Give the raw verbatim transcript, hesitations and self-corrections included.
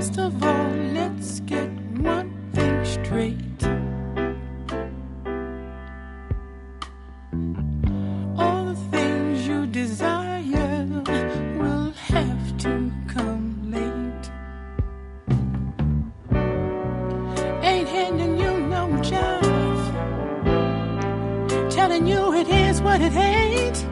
First of all, let's get one thing straight. All the things you desire will have to come late. Ain't handing you no job, telling you it is what it ain't.